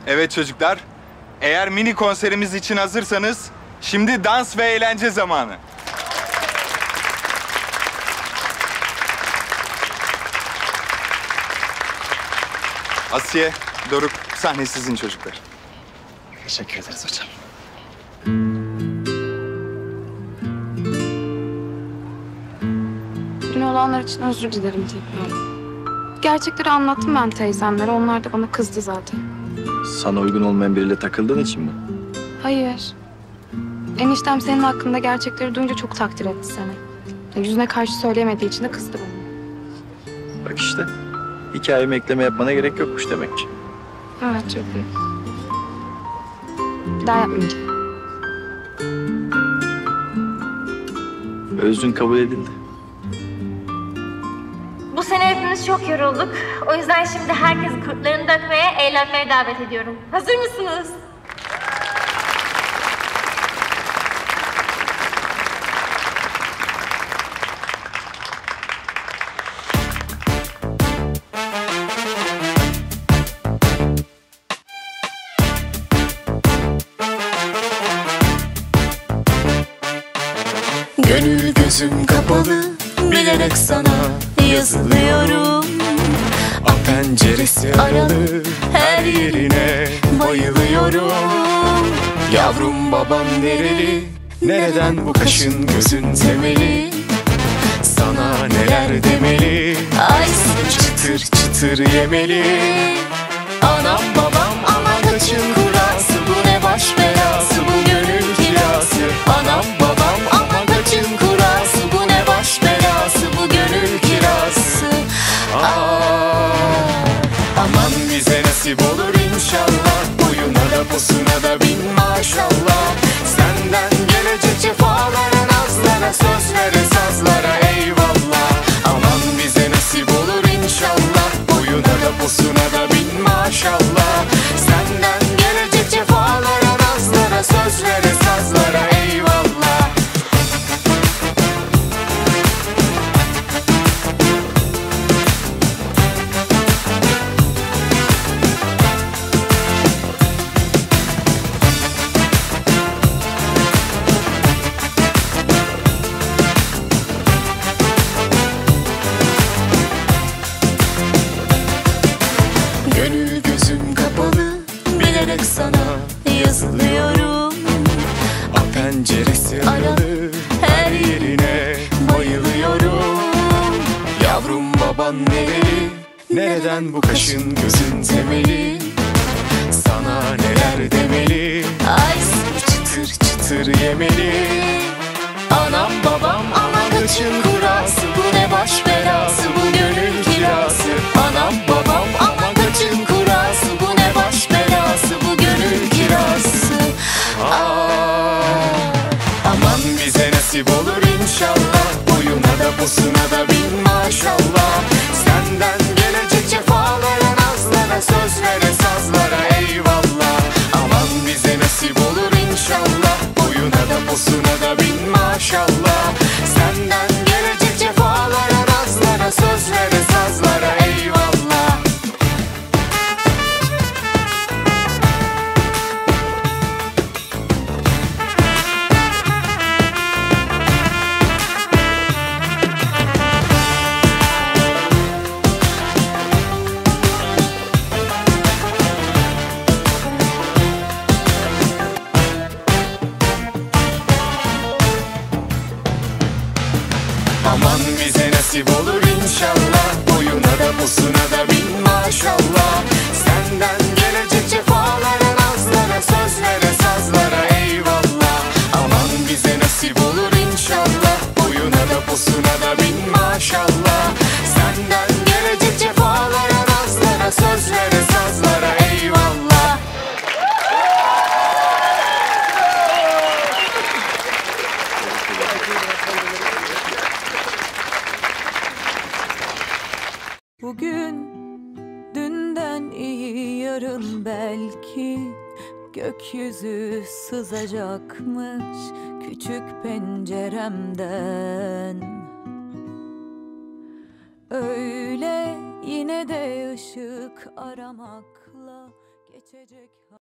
Evet çocuklar, eğer mini konserimiz için hazırsanız şimdi dans ve eğlence zamanı. Asiye, Doruk, sahne sizin çocuklar. Teşekkür ederiz hocam. Dün olanlar için özür dilerim tekrar. Gerçekleri anlattım ben teyzemlere. Onlar da bana kızdı zaten. Sana uygun olmayan biriyle takıldığın için mi? Hayır. Eniştem senin hakkında gerçekleri duyunca çok takdir etti seni. Yüzüne karşı söyleyemediği için de kızdı bana. Bak işte. Hikayeme ekleme yapmana gerek yokmuş demek ki. Evet, çok iyi. Bir daha yapmayacağım. Özrün kabul edildi. Bu sene hepimiz çok yorulduk. O yüzden şimdi herkesi kurtlarını dökmeye, eğlenmeye davet ediyorum. Hazır mısınız? Gönül gözüm kapalı, bilerek sana yazılıyorum. Penceresi aralı, her yerine bayılıyorum. Yavrum babam nereli, nereden bu kaşın gözün temeli? Sana neler demeli, ayısın çıtır çıtır yemeli. Anam babam aman kaçın kurası, bu ne baş belası, bu gönül kirası. Anam babam aman kaçın kurası, bu ne baş belası, bu gönül kirası. Aman bize nasip olur inşallah, boyuna da posuna da bin maşallah. Senden gelecek cefalara, nazlara, sözlere, sazlara eyvallah. Aman bize nasip olur inşallah, boyuna da posuna da bin maşallah. Senden gelecek cefalara, nazlara, sözlere, sazlara eyvallah. Gönül gözüm kapalı, bilerek sana yazılıyorum. Penceresi aralı, her yerine bayılıyorum. Yavrum baban nereli, nereden bu kaşın gözün temeli? Sana neler demeli, ayısın çıtır çıtır yemeli. Anam babam aman kaçın kurası, bu ne baş belası, bu gönül kirası. Anam babam aman kaçın kurası, bu ne baş belası, bu gönül kirası. Aman bize nasip olur inşallah, boyuna da posuna da bin maşallah. Senden gelecek cefalara, nazlara, sözlere, sazlara eyvallah. Aman bize nasip olur inşallah, boyuna da posuna da bin maşallah. Senden gelecek cefalara, nazlara, sözlere, sazlara eyvallah. Aman bize nasip olur inşallah, boyuna da posuna da bin maşallah. Senden gelecek cefalara, nazlara, sözlere, sazlara eyvallah. Aman bize nasip olur inşallah, boyuna da posuna da bin maşallah. Senden gelecek cefalara, nazlara, sözlere, sazlara eyvallah. Bugün dünden iyi, yarın belki gökyüzü sızacakmış küçük penceremden. Öyle yine de ışık aramakla geçecek